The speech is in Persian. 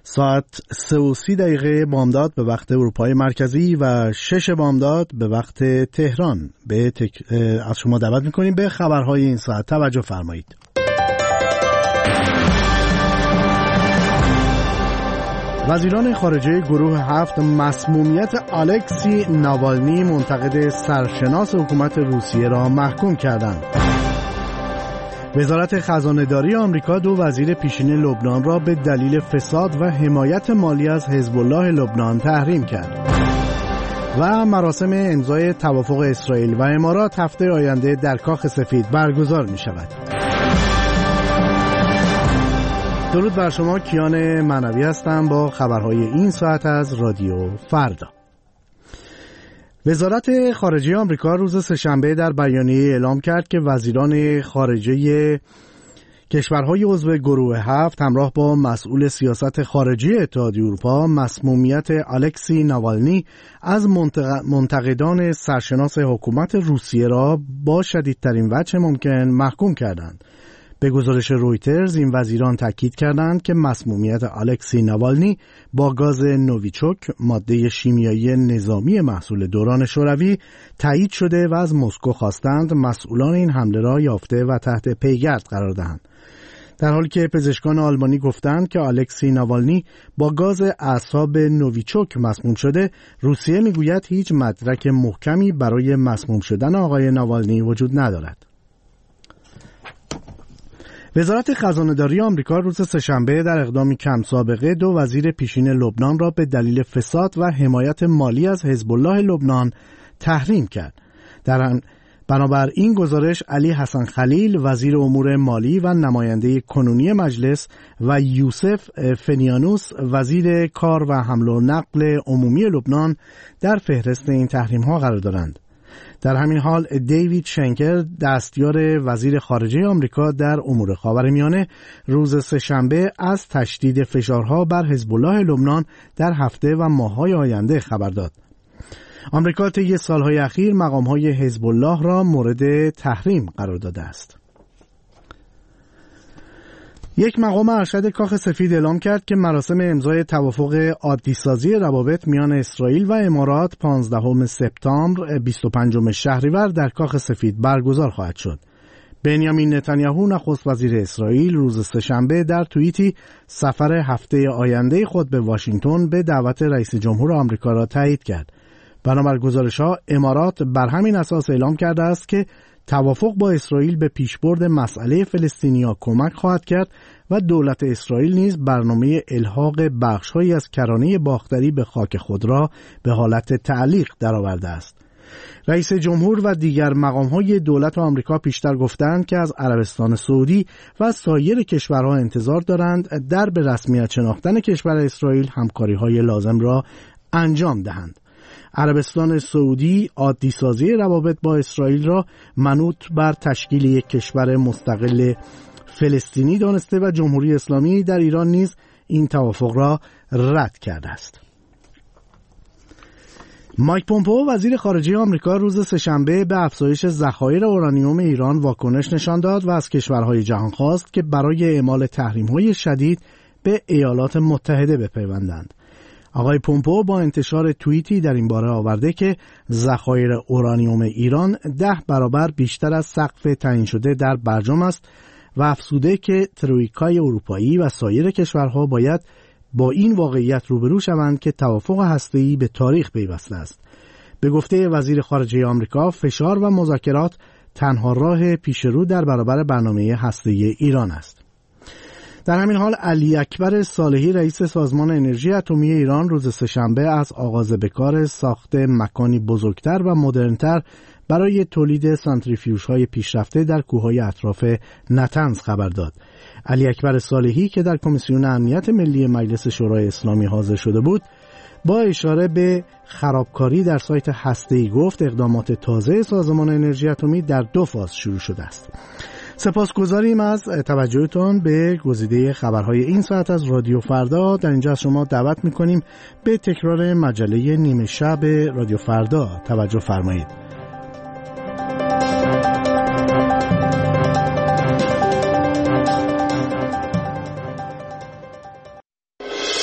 ساعت 3:30 بامداد به وقت اروپای مرکزی و 6 بامداد به وقت تهران. از شما دعوت میکنیم به خبرهای این ساعت توجه فرمایید. وزیران خارجه گروه 7 مسمومیت الکسی ناوالنی منتقد سرشناس حکومت روسیه را محکوم کردند. وزارت خزانه‌داری آمریکا 2 وزیر پیشین لبنان را به دلیل فساد و حمایت مالی از حزب الله لبنان تحریم کرد. و مراسم امضای توافق اسرائیل و امارات هفته آینده در کاخ سفید برگزار می شود. درود بر شما، کیان معنوی هستم با خبرهای این ساعت از رادیو فردا. وزارت خارجه آمریکا روز سه‌شنبه در بیانیه اعلام کرد که وزیران خارجه کشورهای عضو گروه 7 همراه با مسئول سیاست خارجی اتحادیه اروپا مسمومیت الکسی ناوالنی از منتقدان سرشناس حکومت روسیه را با شدیدترین وجه ممکن محکوم کردند. به گزارش رویترز این وزیران تاکید کردند که مسمومیت الکسی ناوالنی با گاز نوویچوک، ماده شیمیایی نظامی محصول دوران شوروی، تایید شده و از مسکو خواستند مسئولان این حمله را یافته و تحت پیگرد قرار دهند. در حالی که پزشکان آلمانی گفتند که الکسی ناوالنی با گاز اعصاب نوویچوک مسموم شده، روسیه میگوید هیچ مدرک محکمی برای مسموم شدن آقای ناوالنی وجود ندارد. وزارت خزانه‌داری آمریکا روز سه‌شنبه در اقدامی کم سابقه 2 وزیر پیشین لبنان را به دلیل فساد و حمایت مالی از حزب الله لبنان تحریم کرد. بنابر این گزارش علی حسن خلیل وزیر امور مالی و نماینده کنونی مجلس و یوسف فنیانوس وزیر کار و حمل و نقل عمومی لبنان در فهرست این تحریم‌ها قرار دارند. در همین حال دیوید شنکر دستیار وزیر خارجه آمریکا در امور خاورمیانه روز سه‌شنبه از تشدید فشارها بر حزب الله لبنان در هفته و ماه‌های آینده خبر داد. آمریکا طی سالهای اخیر مقام‌های حزب الله را مورد تحریم قرار داده است. یک مقام ارشد کاخ سفید اعلام کرد که مراسم امضای توافق عادی‌سازی روابط میان اسرائیل و امارات 15 سپتامبر 25 شهریور در کاخ سفید برگزار خواهد شد. بنیامین نتانیاهو نخست وزیر اسرائیل روز سه‌شنبه در توییتی سفر هفته آینده خود به واشنگتن به دعوت رئیس جمهور آمریکا را تایید کرد. بنابر گزارش‌ها امارات بر همین اساس اعلام کرده است که توافق با اسرائیل به پیشبرد مسئله فلسطینیا کمک خواهد کرد و دولت اسرائیل نیز برنامه الحاق بخش‌هایی از کرانه باختری به خاک خود را به حالت تعلیق درآورده است. رئیس جمهور و دیگر مقام‌های دولت آمریکا پیشتر گفتند که از عربستان سعودی و سایر کشورها انتظار دارند در به رسمیت شناختن کشور اسرائیل همکاری‌های لازم را انجام دهند. عربستان سعودی عادی‌سازی روابط با اسرائیل را منوط بر تشکیل یک کشور مستقل فلسطینی دانسته و جمهوری اسلامی در ایران نیز این توافق را رد کرده است. مایک پومپئو وزیر خارجه آمریکا روز سه‌شنبه به افزایش ذخایر اورانیوم ایران واکنش نشان داد و از کشورهای جهان خواست که برای اعمال تحریم‌های شدید به ایالات متحده بپیوندند. آقای پومپئو با انتشار توییتی در این باره آورده که ذخایر اورانیوم ایران 10 برابر بیشتر از سقف تعیین شده در برجام است و افزوده که ترویکای اروپایی و سایر کشورها باید با این واقعیت روبرو شوند که توافق هسته‌ای به تاریخ پیوسته است. به گفته وزیر خارجه آمریکا، فشار و مذاکرات تنها راه پیشرو در برابر برنامه هسته‌ای ایران است. در همین حال علی اکبر صالحی رئیس سازمان انرژی اتمی ایران روز سه‌شنبه از آغاز به کار ساخت مکانی بزرگتر و مدرن‌تر برای تولید سانتریفیوژهای پیشرفته در کوههای اطراف نطنز خبر داد. علی اکبر صالحی که در کمیسیون امنیت ملی مجلس شورای اسلامی حاضر شده بود، با اشاره به خرابکاری در سایت هسته‌ای گفت اقدامات تازه سازمان انرژی اتمی در 2 فاز شروع شده است. سپاسگزاریم از توجهتان به گزیده خبرهای این ساعت از رادیو فردا. در اینجا از شما دعوت می‌کنیم به تکرار مجله نیمه شب رادیو فردا توجه فرمایید.